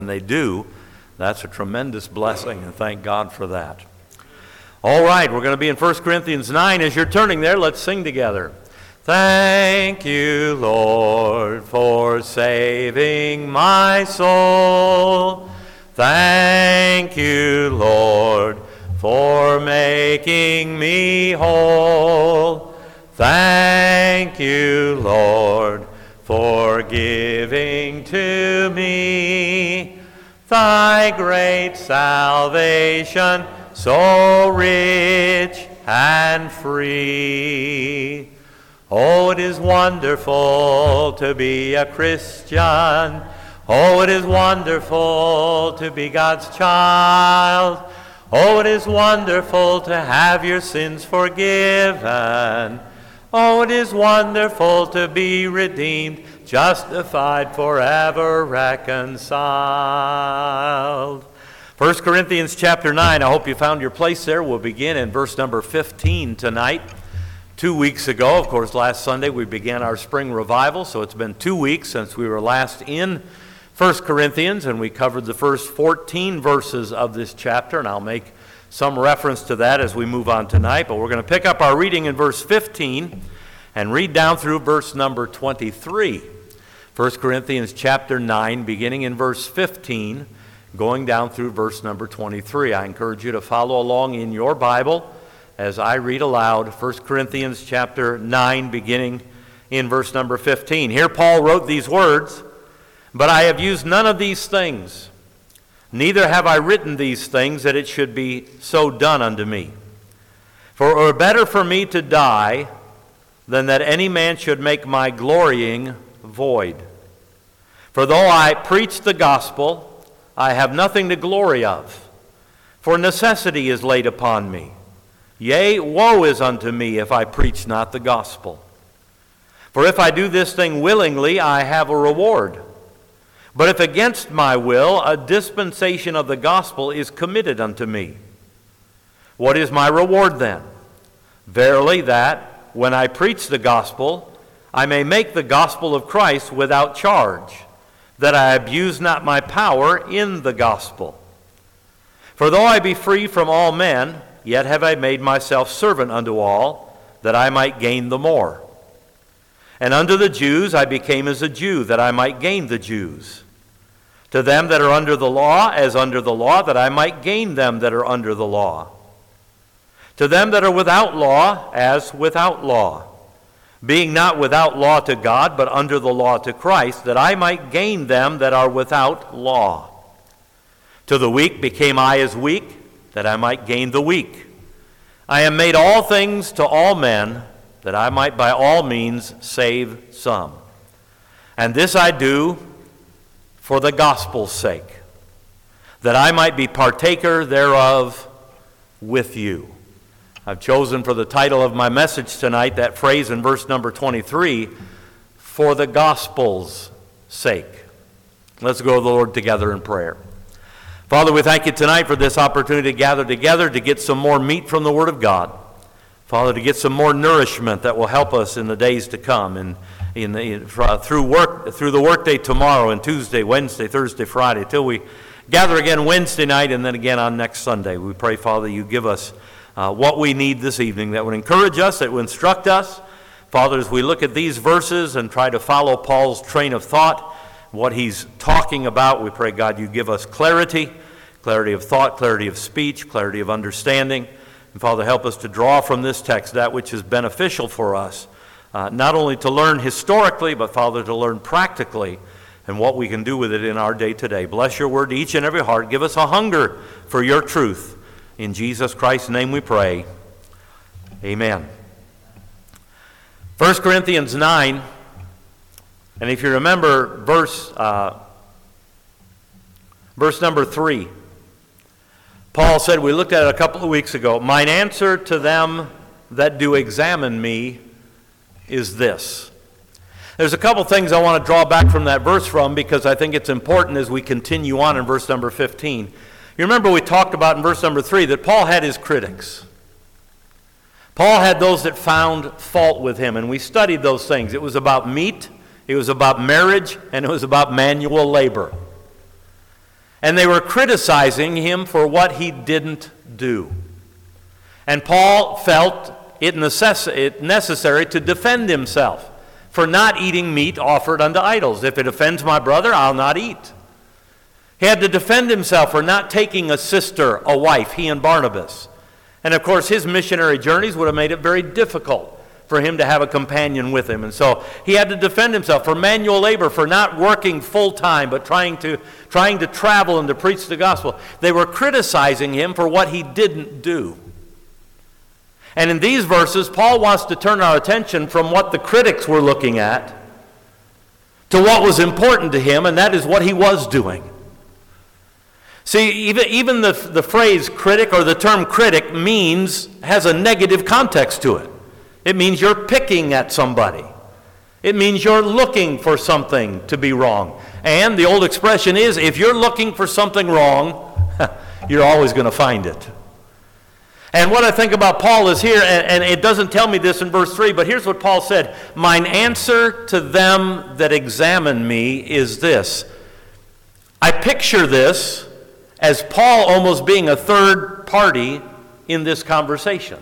they do, that's a tremendous blessing, and thank God for that. All right, we're going to be in 1 Corinthians 9. As you're turning there, let's sing together. Thank you, Lord, for saving my soul. Thank you, Lord, for making me whole. Thank you, Lord, for giving to me thy great salvation, so rich and free. Oh, it is wonderful to be a Christian. Oh, it is wonderful to be God's child. Oh, it is wonderful to have your sins forgiven. Oh, it is wonderful to be redeemed, justified, forever reconciled. 1 Corinthians chapter 9, I hope you found your place there. We'll begin in verse number 15 tonight. 2 weeks ago, of course, last Sunday, we began our spring revival, so it's been 2 weeks since we were last in 1 Corinthians, and we covered the first 14 verses of this chapter, and I'll make some reference to that as we move on tonight. But we're going to pick up our reading in verse 15 and read down through verse number 23. 1 Corinthians chapter 9, beginning in verse 15, going down through verse number 23. I encourage you to follow along in your Bible as I read aloud 1 Corinthians chapter 9, beginning in verse number 15. Here Paul wrote these words, "But I have used none of these things, neither have I written these things that it should be so done unto me. For it were better for me to die than that any man should make my glorying void. For though I preach the gospel, I have nothing to glory of, for necessity is laid upon me. Yea, woe is unto me if I preach not the gospel. For if I do this thing willingly, I have a reward. But if against my will, a dispensation of the gospel is committed unto me. What is my reward then? Verily that, when I preach the gospel, I may make the gospel of Christ without charge, that I abuse not my power in the gospel. For though I be free from all men, yet have I made myself servant unto all, that I might gain the more. And unto the Jews I became as a Jew, that I might gain the Jews. To them that are under the law, as under the law, that I might gain them that are under the law. To them that are without law, as without law, being not without law to God, but under the law to Christ, that I might gain them that are without law. To the weak became I as weak, that I might gain the weak. I am made all things to all men, that I might by all means save some. And this I do for the gospel's sake, that I might be partaker thereof with you." I've chosen for the title of my message tonight that phrase in verse number 23, for the gospel's sake. Let's go to the Lord together in prayer. Father, we thank you tonight for this opportunity to gather together to get some more meat from the Word of God. Father, to get some more nourishment that will help us in the days to come and through the workday tomorrow and Tuesday, Wednesday, Thursday, Friday, till we gather again Wednesday night and then again on next Sunday. We pray, Father, you give us what we need this evening that would encourage us, that would instruct us. Father, as we look at these verses and try to follow Paul's train of thought, what he's talking about, we pray, God, you give us clarity of thought, clarity of speech, clarity of understanding. And Father, help us to draw from this text that which is beneficial for us, not only to learn historically, but Father, to learn practically and what we can do with it in our day today. Bless your word to each and every heart. Give us a hunger for your truth. In Jesus Christ's name we pray. Amen. 1 Corinthians 9, and if you remember verse number 3, Paul said, we looked at it a couple of weeks ago, "Mine answer to them that do examine me is this." There's a couple things I want to draw back from that verse from, because I think it's important as we continue on in verse number 15. You remember we talked about in verse number 3 that Paul had his critics. Paul had those that found fault with him, and we studied those things. It was about meat, it was about marriage, and it was about manual labor. And they were criticizing him for what he didn't do. And Paul felt it necessary to defend himself for not eating meat offered unto idols. If it offends my brother, I'll not eat. He had to defend himself for not taking a sister, a wife, he and Barnabas. And of course, his missionary journeys would have made it very difficult for him to have a companion with him. And so he had to defend himself for manual labor, for not working full time, but trying to travel and to preach the gospel. They were criticizing him for what he didn't do. And in these verses, Paul wants to turn our attention from what the critics were looking at to what was important to him, and that is what he was doing. See, even the phrase critic or the term critic has a negative context to it. It means you're picking at somebody. It means you're looking for something to be wrong. And the old expression is, if you're looking for something wrong, you're always going to find it. And what I think about Paul is here, and it doesn't tell me this in verse 3, but here's what Paul said. Mine answer to them that examine me is this. I picture this as Paul almost being a third party in this conversation.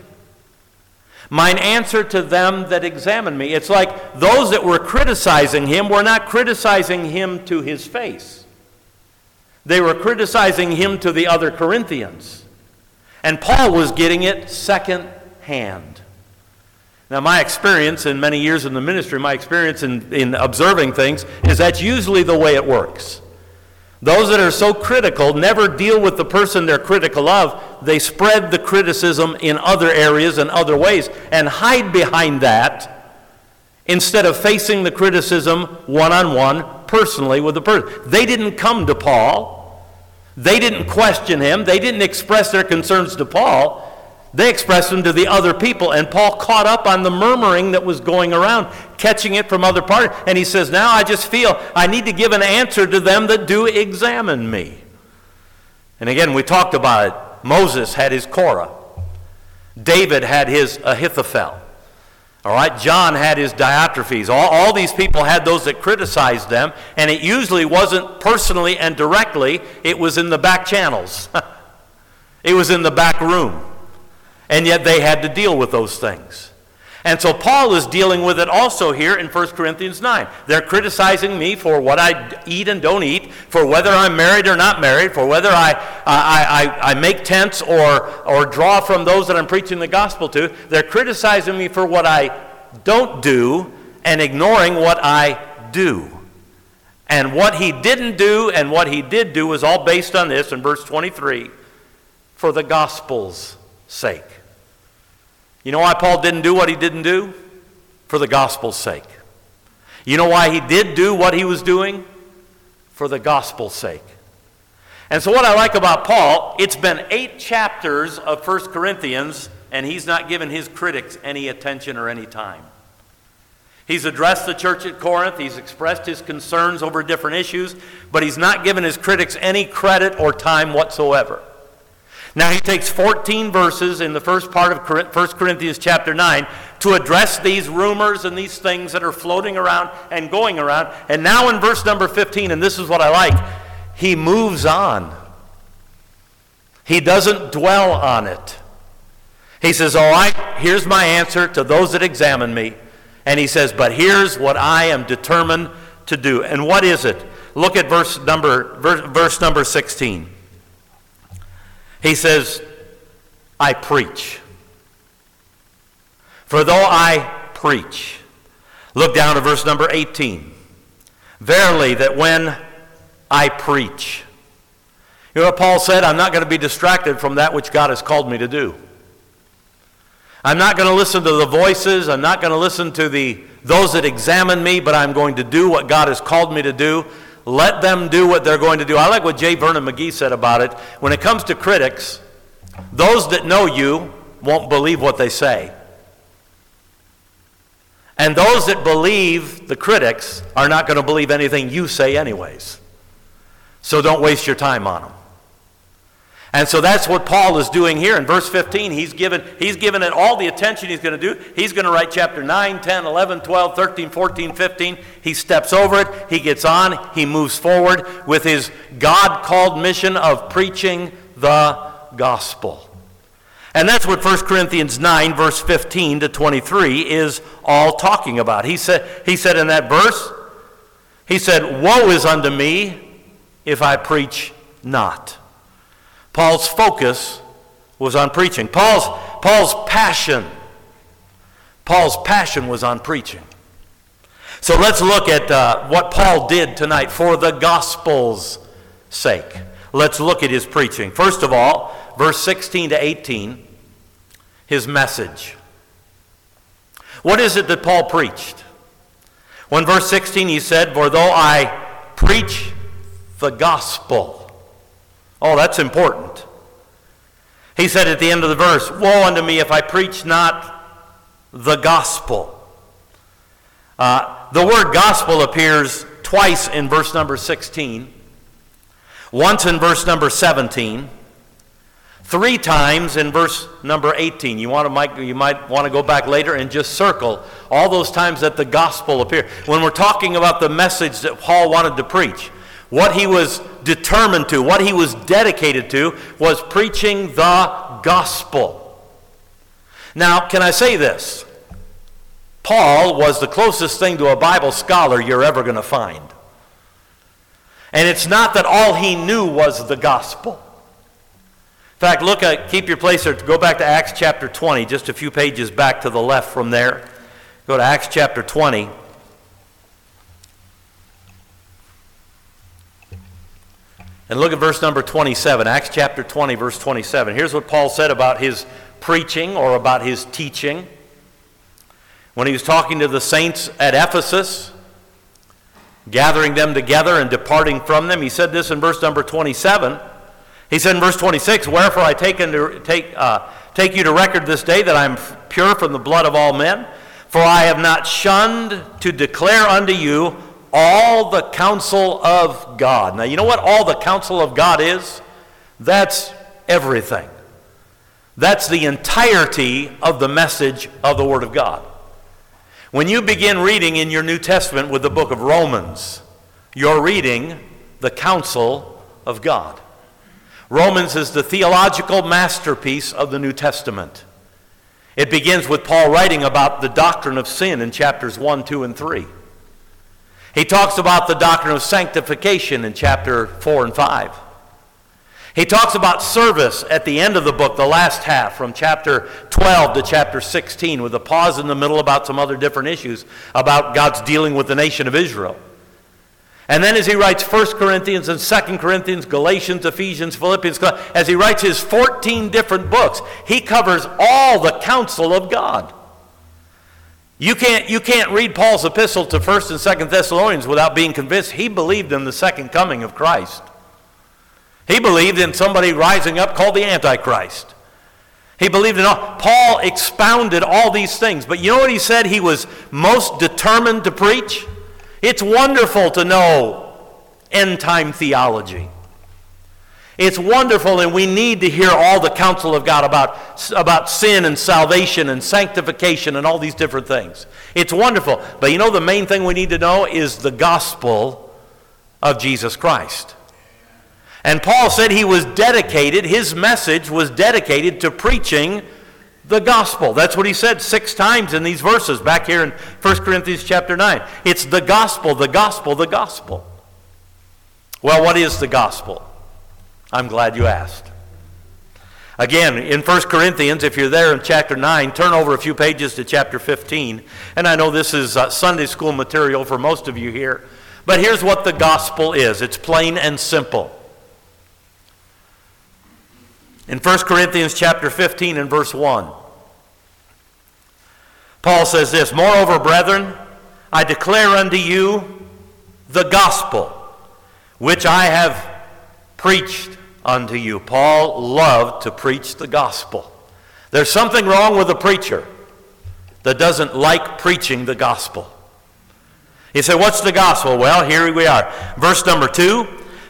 Mine answer to them that examine me. It's like those that were criticizing him were not criticizing him to his face. They were criticizing him to the other Corinthians. And Paul was getting it second hand. Now, my experience in many years in the ministry, my experience in observing things, is that's usually the way it works. Those that are so critical never deal with the person they're critical of. They spread the criticism in other areas and other ways and hide behind that instead of facing the criticism one-on-one, personally with the person. They didn't come to Paul. They didn't question him. They didn't express their concerns to Paul. They expressed them to the other people. And Paul caught up on the murmuring that was going around, catching it from other parties. And he says, now I just feel I need to give an answer to them that do examine me. And again, we talked about it. Moses had his Korah. David had his Ahithophel. All right, John had his Diotrephes. All these people had those that criticized them, and it usually wasn't personally and directly. It was in the back channels. It was in the back room. And yet they had to deal with those things. And so Paul is dealing with it also here in 1 Corinthians 9. They're criticizing me for what I eat and don't eat, for whether I'm married or not married, for whether I make tents or draw from those that I'm preaching the gospel to. They're criticizing me for what I don't do and ignoring what I do. And what he didn't do and what he did do was all based on this in verse 23, for the gospel's sake. You know why Paul didn't do what he didn't do? For the gospel's sake. You know why he did do what he was doing? For the gospel's sake. And so what I like about Paul, it's been 8 chapters of 1 Corinthians, and he's not given his critics any attention or any time. He's addressed the church at Corinth, he's expressed his concerns over different issues, but he's not given his critics any credit or time whatsoever. Now he takes 14 verses in the first part of 1 Corinthians chapter 9 to address these rumors and these things that are floating around and going around. And now in verse number 15, and this is what I like, he moves on. He doesn't dwell on it. He says, all right, here's my answer to those that examine me. And he says, but here's what I am determined to do. And what is it? Look at verse number 16. He says, I preach. For though I preach. Look down to verse number 18. Verily, that when I preach. You know what Paul said? I'm not going to be distracted from that which God has called me to do. I'm not going to listen to the voices. I'm not going to listen to those that examine me, but I'm going to do what God has called me to do. Let them do what they're going to do. I like what J. Vernon McGee said about it. When it comes to critics, those that know you won't believe what they say. And those that believe the critics are not going to believe anything you say anyways. So don't waste your time on them. And so that's what Paul is doing here. In verse 15, he's given it all the attention he's going to do. He's going to write chapter 9, 10, 11, 12, 13, 14, 15. He steps over it. He gets on. He moves forward with his God-called mission of preaching the gospel. And that's what 1 Corinthians 9, verse 15 to 23 is all talking about. He said in that verse, he said, "Woe is unto me if I preach not." Paul's focus was on preaching. Paul's passion was on preaching. So let's look at what Paul did tonight for the gospel's sake. Let's look at his preaching. First of all, verse 16 to 18, his message. What is it that Paul preached? Well, in verse 16 he said, "For though I preach the gospel." Oh, that's important. He said at the end of the verse, "Woe unto me if I preach not the gospel." The word gospel appears twice in verse number 16, once in verse number 17, 3 times in verse number 18. You might want to go back later and just circle all those times that the gospel appeared. When we're talking about the message that Paul wanted to preach, what he was determined to, what he was dedicated to, was preaching the gospel. Now, can I say this? Paul was the closest thing to a Bible scholar you're ever going to find. And it's not that all he knew was the gospel. In fact, keep your place there. Go back to Acts chapter 20, just a few pages back to the left from there. Go to Acts chapter 20. And look at verse number 27, Acts chapter 20, verse 27. Here's what Paul said about his preaching or about his teaching. When he was talking to the saints at Ephesus, gathering them together and departing from them, he said this in verse number 27. He said in verse 26, "Wherefore I take you to record this day that I am pure from the blood of all men, for I have not shunned to declare unto you all the counsel of God." Now, you know what all the counsel of God is? That's everything. That's the entirety of the message of the Word of God. When you begin reading in your New Testament with the book of Romans, you're reading the counsel of God. Romans is the theological masterpiece of the New Testament. It begins with Paul writing about the doctrine of sin in chapters 1, 2, and 3. He talks about the doctrine of sanctification in chapter 4 and 5. He talks about service at the end of the book, the last half, from chapter 12 to chapter 16, with a pause in the middle about some other different issues about God's dealing with the nation of Israel. And then as he writes 1 Corinthians and 2 Corinthians, Galatians, Ephesians, Philippians, as he writes his 14 different books, he covers all the counsel of God. You can't read Paul's epistle to 1st and 2nd Thessalonians without being convinced he believed in the second coming of Christ. He believed in somebody rising up called the Antichrist. He believed in all. Paul expounded all these things. But you know what he said he was most determined to preach? It's wonderful to know end-time theology. It's wonderful, and we need to hear all the counsel of God about sin and salvation and sanctification and all these different things. It's wonderful. But you know the main thing we need to know is the gospel of Jesus Christ. And Paul said he was dedicated, his message was dedicated to preaching the gospel. That's what he said 6 times in these verses back here in 1 Corinthians chapter 9. It's the gospel, the gospel, the gospel. Well, what is the gospel? I'm glad you asked. Again, in 1 Corinthians, if you're there in chapter 9, turn over a few pages to chapter 15. And I know this is Sunday school material for most of you here. But here's what the gospel is. It's plain and simple. In 1 Corinthians chapter 15 and verse 1, Paul says this, "Moreover, brethren, I declare unto you the gospel, which I have preached unto you." Paul loved to preach the gospel. There's something wrong with a preacher that doesn't like preaching the gospel. You say, what's the gospel? Well, here we are. Verse number 2,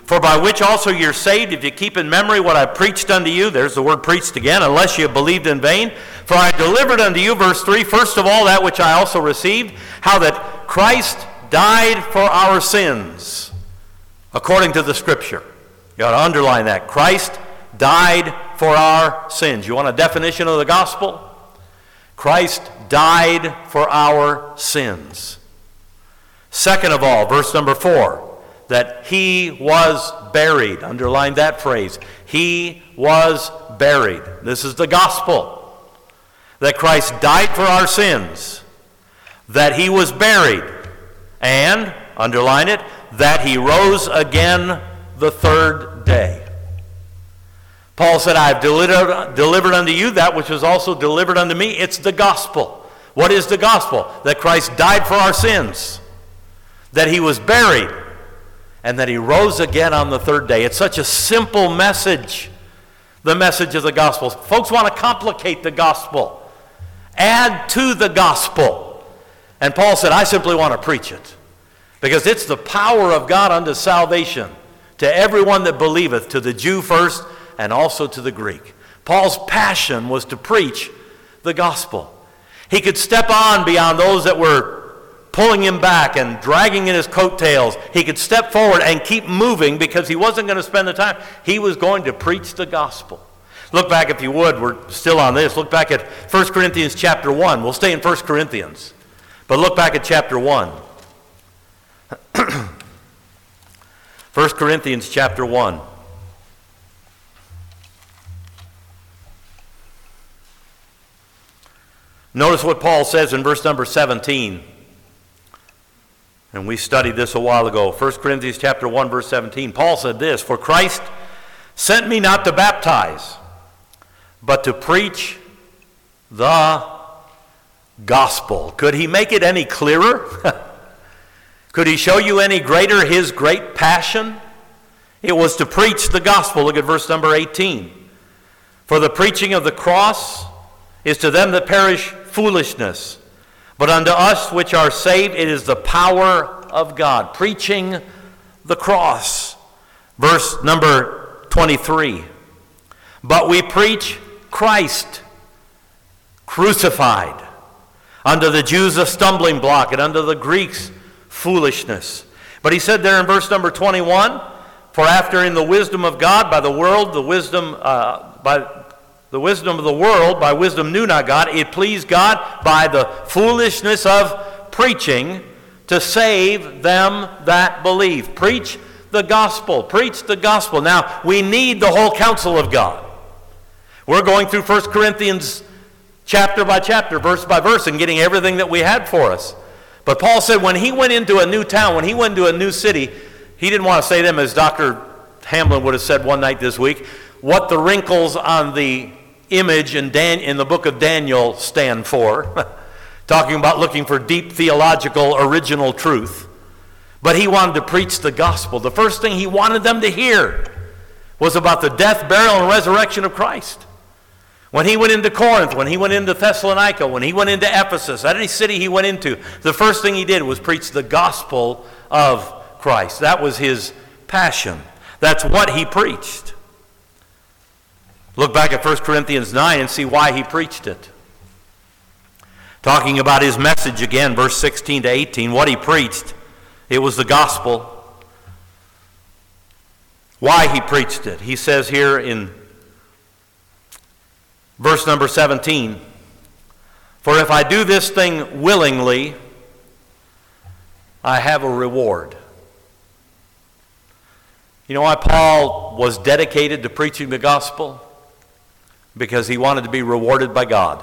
For by which also you're saved, if you keep in memory what I preached unto you. There's the word preached again, unless you have believed in vain. For I delivered unto you, verse 3, first of all that which I also received, how that Christ died for our sins, according to the Scripture. You ought to underline that. Christ died for our sins. You want a definition of the gospel? Christ died for our sins. Second of all, verse number 4, that he was buried. Underline that phrase. He was buried. This is the gospel. That Christ died for our sins, that he was buried, and, underline it, that he rose again the third day. Paul said, I have delivered unto you that which was also delivered unto me. It's the gospel. What is the gospel? That Christ died for our sins, that he was buried, and that he rose again on the third day. It's such a simple message, the message of the gospel. Folks want to complicate the gospel, add to the gospel. And Paul said, I simply want to preach it, because it's the power of God unto salvation to everyone that believeth, to the Jew first and also to the Greek. Paul's passion was to preach the gospel. He could step on beyond those that were pulling him back and dragging in his coattails. He could step forward and keep moving because he wasn't going to spend the time. He was going to preach the gospel. Look back, if you would, we're still on this. Look back at 1 Corinthians chapter 1. We'll stay in 1 Corinthians. But look back at chapter 1. 1 Corinthians chapter 1. Notice what Paul says in verse number 17. And we studied this a while ago. 1 Corinthians chapter 1, verse 17. Paul said this, For Christ sent me not to baptize, but to preach the gospel. Could he make it any clearer? Could he show you any greater his great passion? It was to preach the gospel. Look at verse number 18. For the preaching of the cross is to them that perish foolishness, but unto us which are saved, it is the power of God. Preaching the cross. Verse number 23. But we preach Christ crucified, unto the Jews a stumbling block, and unto the Greeks foolishness. But he said there in verse number 21, For after in the wisdom of God, by the world, the wisdom of the world, by wisdom knew not God, it pleased God by the foolishness of preaching to save them that believe. Preach the gospel. Preach the gospel. Now, we need the whole counsel of God. We're going through 1 Corinthians chapter by chapter, verse by verse, and getting everything that we had for us. But Paul said when he went into a new town, when he went into a new city, he didn't want to say to them, as Dr. Hamlin would have said one night this week, what the wrinkles on the image in the book of Daniel stand for, talking about looking for deep theological original truth. But he wanted to preach the gospel. The first thing he wanted them to hear was about the death, burial, and resurrection of Christ. When he went into Corinth, when he went into Thessalonica, when he went into Ephesus, any city he went into, the first thing he did was preach the gospel of Christ. That was his passion. That's what he preached. Look back at 1 Corinthians 9 and see why he preached it. Talking about his message again, verse 16 to 18, what he preached, it was the gospel. Why he preached it. He says here in verse number 17, For if I do this thing willingly, I have a reward. You know why Paul was dedicated to preaching the gospel? Because he wanted to be rewarded by God.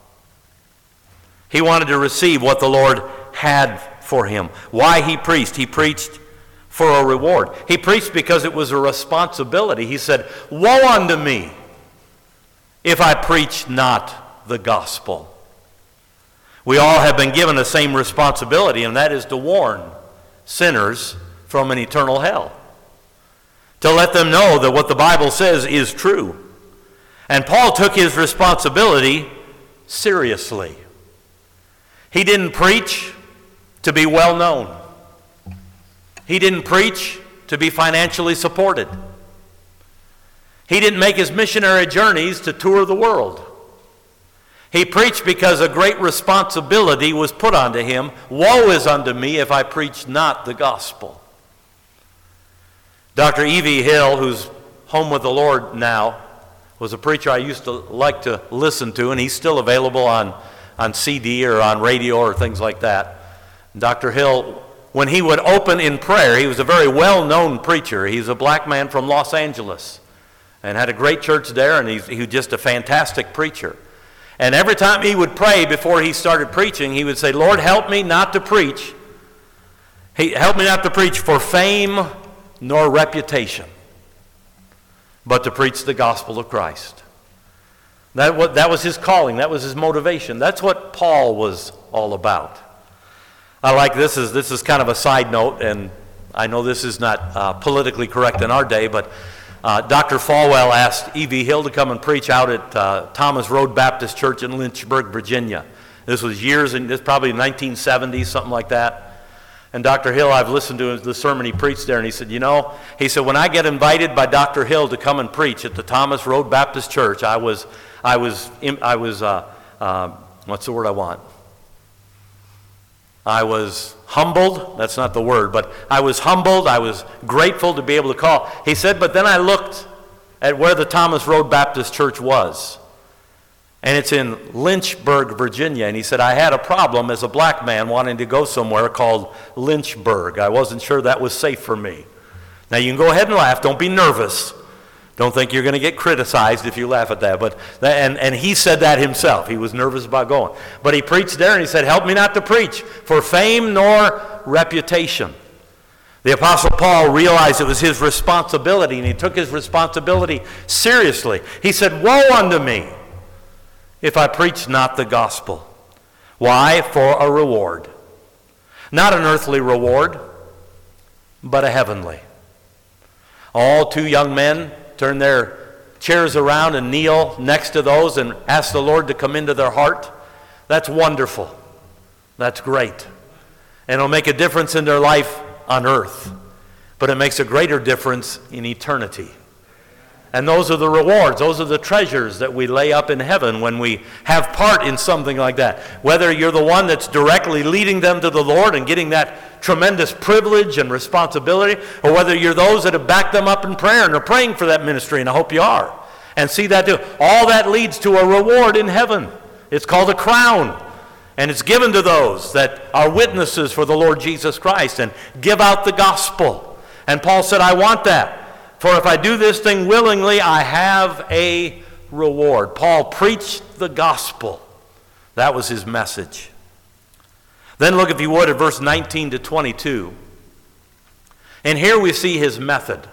He wanted to receive what the Lord had for him. Why he preached? He preached for a reward. He preached because it was a responsibility. He said, Woe unto me if I preach not the gospel. We all have been given the same responsibility, and that is to warn sinners from an eternal hell. To let them know that what the Bible says is true. And Paul took his responsibility seriously. He didn't preach to be well known. He didn't preach to be financially supported. He didn't make his missionary journeys to tour the world. He preached because a great responsibility was put onto him. Woe is unto me if I preach not the gospel. Dr. E.V. Hill, who's home with the Lord now, was a preacher I used to like to listen to, and he's still available on CD or on radio or things like that. Dr. Hill, when he would open in prayer, he was a very well-known preacher. He's a black man from Los Angeles and had a great church there, and he was just a fantastic preacher. And every time he would pray before he started preaching, he would say, Lord, help me not to preach. Help me not to preach for fame nor reputation, but to preach the gospel of Christ. That was his calling. That was his motivation. That's what Paul was all about. I like this. This is kind of a side note, and I know this is not politically correct in our day, but Dr. Falwell asked E.V. Hill to come and preach out at Thomas Road Baptist Church in Lynchburg, Virginia. This was probably 1970s, something like that. And Dr. Hill, I've listened to the sermon he preached there, and he said, when I get invited by Dr. Hill to come and preach at the Thomas Road Baptist Church, I was what's the word I want? I was humbled. That's not the word, but I was humbled. I was grateful to be able to call. He said, but then I looked at where the Thomas Road Baptist Church was. And it's in Lynchburg, Virginia. And he said, I had a problem as a black man wanting to go somewhere called Lynchburg. I wasn't sure that was safe for me. Now, you can go ahead and laugh. Don't be nervous. Don't think you're going to get criticized if you laugh at that. And he said that himself. He was nervous about going. But he preached there, and he said, help me not to preach for fame nor reputation. The Apostle Paul realized it was his responsibility, and he took his responsibility seriously. He said, woe unto me if I preach not the gospel. Why? For a reward. Not an earthly reward, but a heavenly. All two young men turn their chairs around and kneel next to those and ask the Lord to come into their heart. That's wonderful. That's great. And it'll make a difference in their life on earth. But it makes a greater difference in eternity. And those are the rewards, those are the treasures that we lay up in heaven when we have part in something like that. Whether you're the one that's directly leading them to the Lord and getting that tremendous privilege and responsibility, or whether you're those that have backed them up in prayer and are praying for that ministry, and I hope you are. And see that too. All that leads to a reward in heaven. It's called a crown. And it's given to those that are witnesses for the Lord Jesus Christ and give out the gospel. And Paul said, I want that. For if I do this thing willingly, I have a reward. Paul preached the gospel. That was his message. Then look, if you would, at verse 19 to 22. And here we see his method.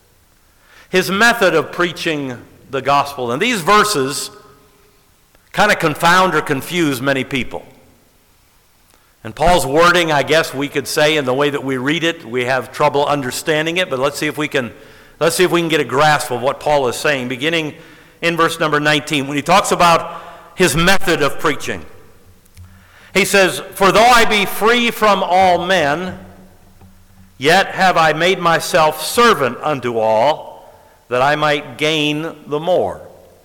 His method of preaching the gospel. And these verses kind of confound or confuse many people. And Paul's wording, I guess we could say, in the way that we read it, we have trouble understanding it, but let's see if we can get a grasp of what Paul is saying, beginning in verse number 19, when he talks about his method of preaching. He says, for though I be free from all men, yet have I made myself servant unto all, that I might gain the more.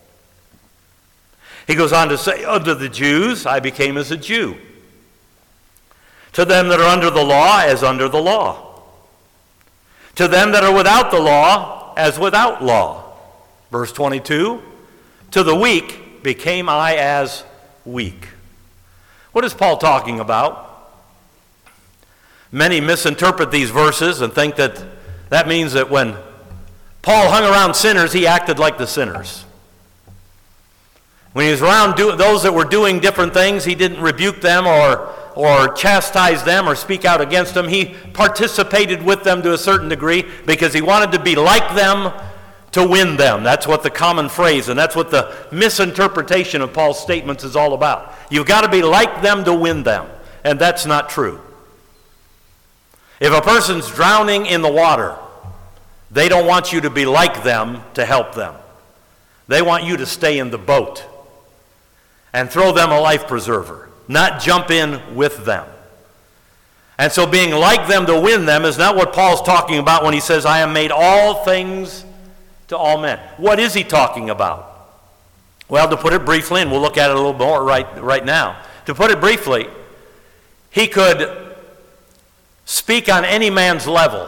He goes on to say, unto the Jews I became as a Jew, to them that are under the law as under the law, to them that are without the law as without law. Verse 22, to the weak became I as weak. What is Paul talking about? Many misinterpret these verses and think that means that when Paul hung around sinners, he acted like the sinners. When he was around those that were doing different things, he didn't rebuke them or chastise them or speak out against them. He participated with them to a certain degree because he wanted to be like them to win them. That's what the common phrase, and that's what the misinterpretation of Paul's statements is all about. You've got to be like them to win them, and that's not true. If a person's drowning in the water, they don't want you to be like them to help them. They want you to stay in the boat and throw them a life preserver, not jump in with them. And so being like them to win them is not what Paul's talking about when he says, I am made all things to all men. What is he talking about? Well, to put it briefly, and we'll look at it a little more right now. To put it briefly, he could speak on any man's level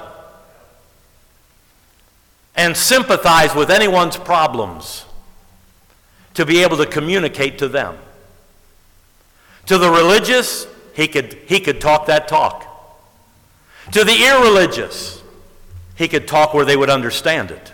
and sympathize with anyone's problems to be able to communicate to them. To the religious, he could talk that talk. To the irreligious, he could talk where they would understand it.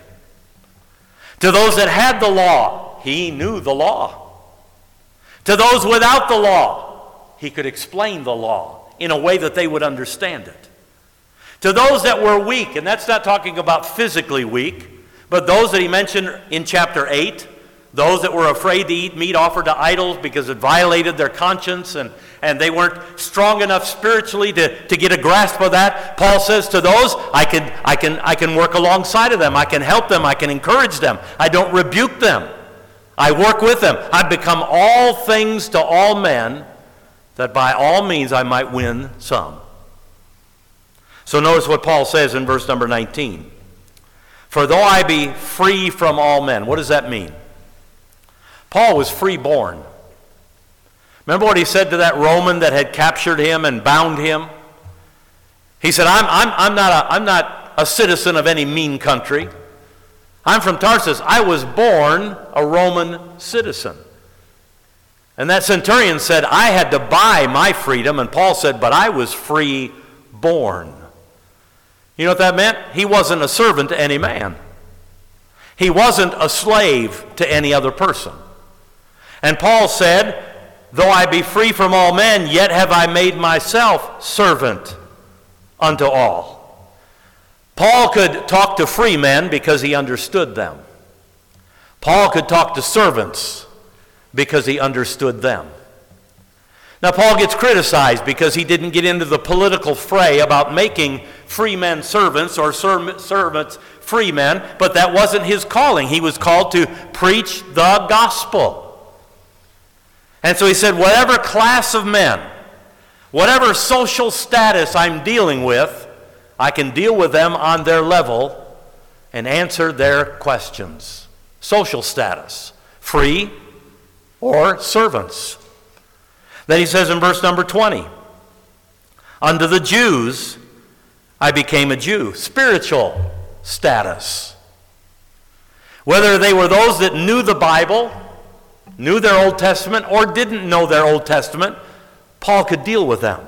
To those that had the law, he knew the law. To those without the law, he could explain the law in a way that they would understand it. To those that were weak, and that's not talking about physically weak, but those that he mentioned in chapter 8, those that were afraid to eat meat offered to idols because it violated their conscience and they weren't strong enough spiritually to get a grasp of that. Paul says to those, I can work alongside of them. I can help them. I can encourage them. I don't rebuke them. I work with them. I've become all things to all men, that by all means I might win some. So notice what Paul says in verse number 19. For though I be free from all men. What does that mean? Paul was free-born. Remember what he said to that Roman that had captured him and bound him? He said, I'm not a citizen of any mean country. I'm from Tarsus. I was born a Roman citizen. And that centurion said, I had to buy my freedom. And Paul said, but I was free-born. You know what that meant? He wasn't a servant to any man. He wasn't a slave to any other person. And Paul said, though I be free from all men, yet have I made myself servant unto all. Paul could talk to free men because he understood them. Paul could talk to servants because he understood them. Now, Paul gets criticized because he didn't get into the political fray about making free men servants or servants free men, but that wasn't his calling. He was called to preach the gospel. And so he said, whatever class of men, whatever social status I'm dealing with, I can deal with them on their level and answer their questions. Social status, free or servants. Then he says in verse number 20, unto the Jews I became a Jew. Spiritual status. Whether they were those that knew the Bible, knew their Old Testament, or didn't know their Old Testament, Paul could deal with them.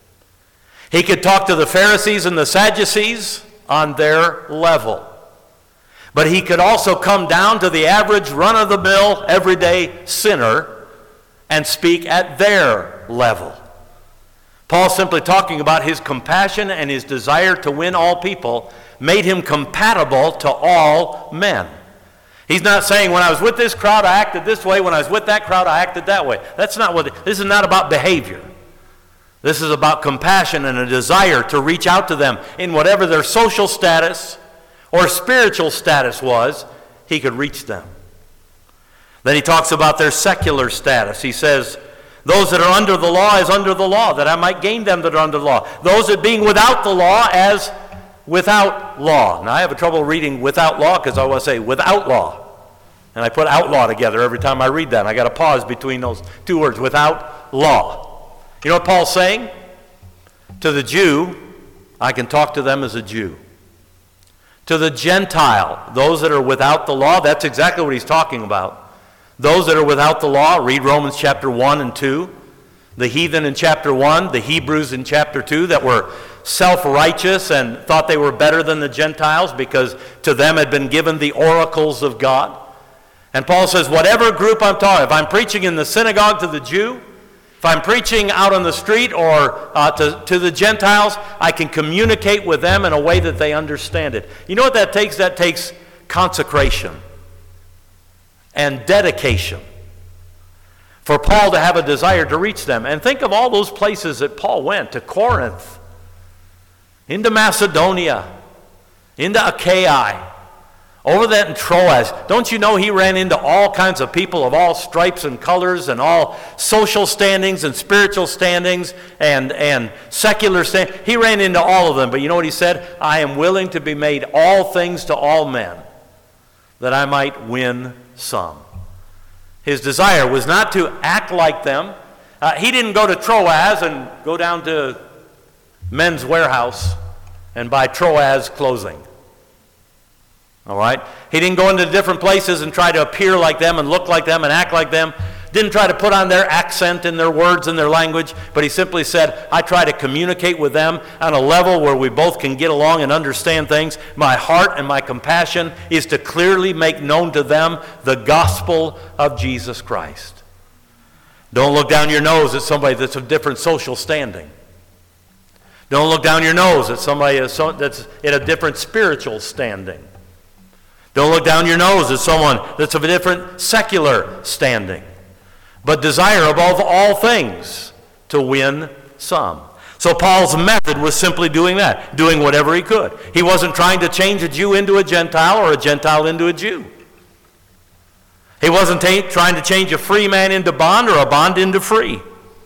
He could talk to the Pharisees and the Sadducees on their level. But he could also come down to the average run-of-the-mill, everyday sinner and speak at their level. Paul simply talking about his compassion and his desire to win all people made him compatible to all men. He's not saying, when I was with this crowd, I acted this way. When I was with that crowd, I acted that way. That's not what, this is not about behavior. This is about compassion and a desire to reach out to them in whatever their social status or spiritual status was, he could reach them. Then he talks about their secular status. He says, those that are under the law as under the law, that I might gain them that are under the law. Those that being without the law as without law. Now, I have trouble reading without law because I want to say without law. And I put outlaw together every time I read that. And I got to pause between those two words, without law. You know what Paul's saying? To the Jew, I can talk to them as a Jew. To the Gentile, those that are without the law, that's exactly what he's talking about. Those that are without the law, read Romans chapter 1 and 2. The heathen in chapter 1, the Hebrews in chapter 2 that were self-righteous and thought they were better than the Gentiles because to them had been given the oracles of God. And Paul says, whatever group I'm talking, if I'm preaching in the synagogue to the Jew, if I'm preaching out on the street or to the Gentiles, I can communicate with them in a way that they understand it. You know what that takes? That takes consecration and dedication for Paul to have a desire to reach them. And think of all those places that Paul went, to Corinth, into Macedonia, into Achaia, Over that in Troas, don't you know he ran into all kinds of people of all stripes and colors and all social standings and spiritual standings and secular standings? He ran into all of them, but you know what he said? I am willing to be made all things to all men, that I might win some. His desire was not to act like them. He didn't go to Troas and go down to Men's Warehouse and buy Troas clothing. All right? He didn't go into different places and try to appear like them and look like them and act like them. Didn't try to put on their accent and their words and their language, but he simply said, I try to communicate with them on a level where we both can get along and understand things. My heart and my compassion is to clearly make known to them the gospel of Jesus Christ. Don't look down your nose at somebody that's of different social standing. Don't look down your nose at somebody that's at a different spiritual standing. Don't look down your nose at someone that's of a different secular standing. But desire above all things to win some. So Paul's method was simply doing that, doing whatever he could. He wasn't trying to change a Jew into a Gentile or a Gentile into a Jew. He wasn't trying to change a free man into bond or a bond into free.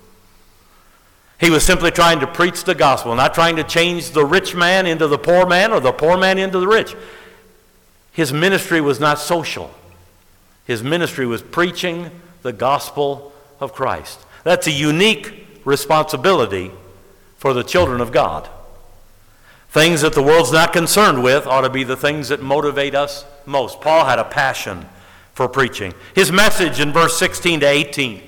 He was simply trying to preach the gospel, not trying to change the rich man into the poor man or the poor man into the rich. His ministry was not social. His ministry was preaching the gospel of Christ. That's a unique responsibility for the children of God. Things that the world's not concerned with ought to be the things that motivate us most. Paul had a passion for preaching. His message in verse 16 to 18.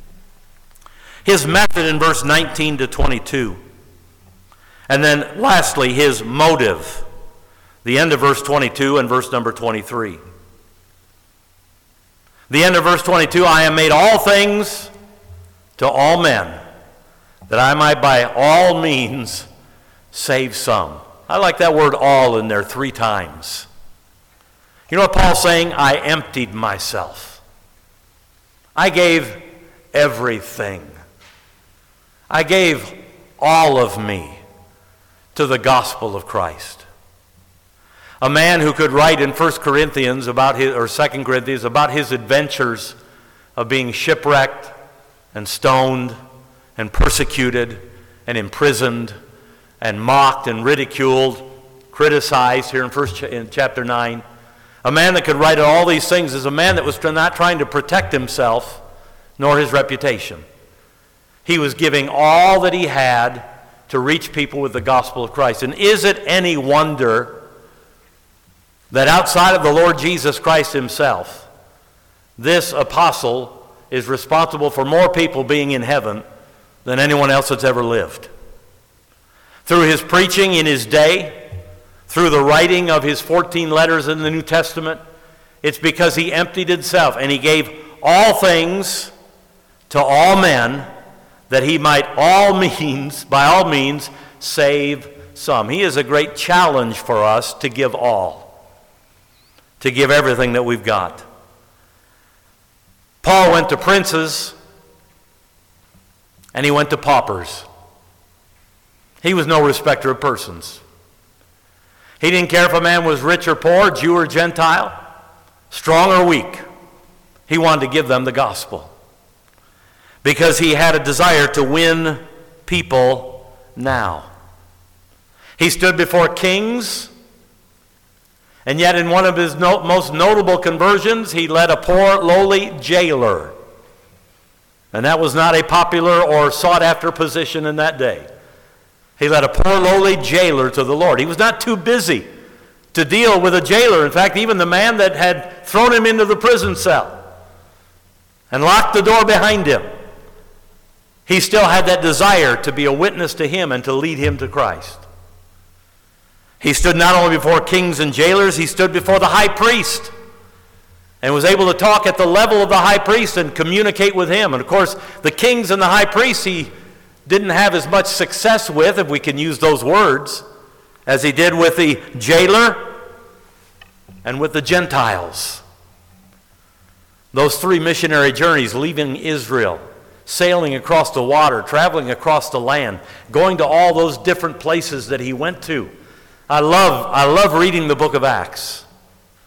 His method in verse 19 to 22. And then lastly, his motive. The end of verse 22 and verse number 23. The end of verse 22, I am made all things to all men, that I might by all means save some. I like that word all in there 3 times. You know what Paul's saying? I emptied myself. I gave everything. I gave all of me to the gospel of Christ. A man who could write in 1 Corinthians about his, or 2 Corinthians about his adventures of being shipwrecked and stoned and persecuted and imprisoned and mocked and ridiculed, criticized here in chapter 9. A man that could write all these things is a man that was not trying to protect himself nor his reputation. He was giving all that he had to reach people with the gospel of Christ. And is it any wonder that outside of the Lord Jesus Christ himself, this apostle is responsible for more people being in heaven than anyone else that's ever lived? Through his preaching in his day, through the writing of his 14 letters in the New Testament, it's because he emptied himself and he gave all things to all men, that he might by all means save some. He is a great challenge for us to give all, to give everything that we've got. Paul went to princes and he went to paupers. He was no respecter of persons. He didn't care if a man was rich or poor, Jew or Gentile, strong or weak. He wanted to give them the gospel because he had a desire to win people now. He stood before kings, and yet in one of his most notable conversions, he led a poor, lowly jailer. And that was not a popular or sought-after position in that day. He led a poor, lowly jailer to the Lord. He was not too busy to deal with a jailer. In fact, even the man that had thrown him into the prison cell and locked the door behind him, he still had that desire to be a witness to him and to lead him to Christ. He stood not only before kings and jailers, he stood before the high priest and was able to talk at the level of the high priest and communicate with him. And of course, the kings and the high priests he didn't have as much success with, if we can use those words, as he did with the jailer and with the Gentiles. Those 3 missionary journeys, leaving Israel, sailing across the water, traveling across the land, going to all those different places that he went to. I love reading the book of Acts.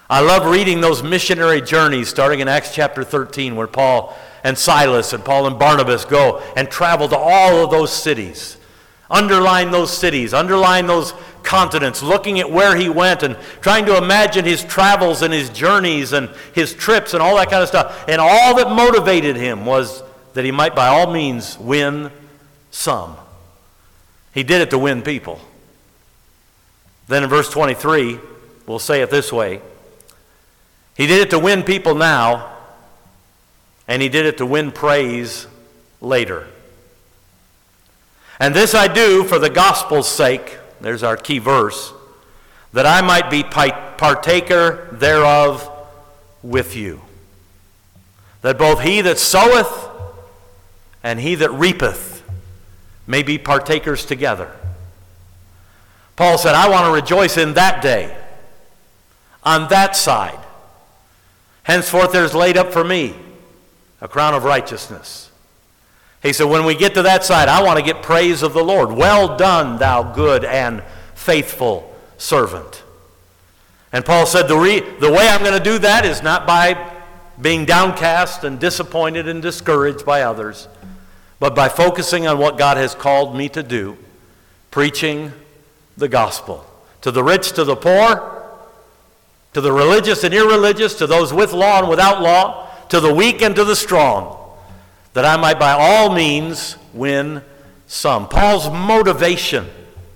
I love reading those missionary journeys starting in Acts chapter 13 where Paul and Silas and Paul and Barnabas go and travel to all of those cities. Underline those cities, underline those continents, looking at where he went and trying to imagine his travels and his journeys and his trips and all that kind of stuff. And all that motivated him was that he might by all means win some. He did it to win people. Then in verse 23, we'll say it this way. He did it to win people now, and he did it to win praise later. And this I do for the gospel's sake, there's our key verse, that I might be partaker thereof with you. That both he that soweth and he that reapeth may be partakers together. Paul said, I want to rejoice in that day, on that side. Henceforth there's laid up for me a crown of righteousness. He said, when we get to that side, I want to get praise of the Lord. Well done, thou good and faithful servant. And Paul said, the way I'm going to do that is not by being downcast and disappointed and discouraged by others, but by focusing on what God has called me to do, preaching the gospel. To the rich, to the poor, to the religious and irreligious, to those with law and without law, to the weak and to the strong, that I might by all means win some. Paul's motivation.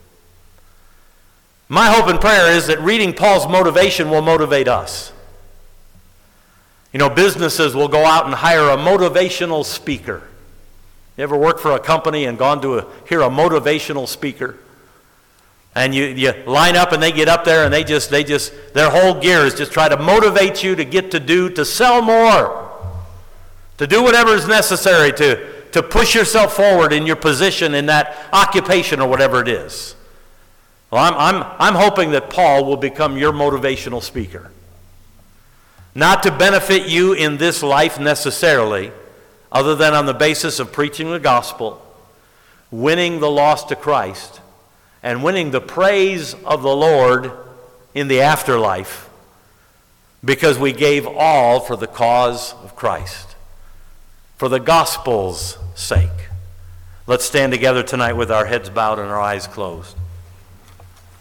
My hope and prayer is that reading Paul's motivation will motivate us. You know, businesses will go out and hire a motivational speaker. You ever worked for a company and gone to hear a motivational speaker? And you line up and they get up there and they just their whole gear is just try to motivate you to sell more. To do whatever is necessary to push yourself forward in your position in that occupation or whatever it is. Well, I'm hoping that Paul will become your motivational speaker. Not to benefit you in this life necessarily, other than on the basis of preaching the gospel, winning the lost to Christ, and winning the praise of the Lord in the afterlife, because we gave all for the cause of Christ. For the gospel's sake. Let's stand together tonight with our heads bowed and our eyes closed.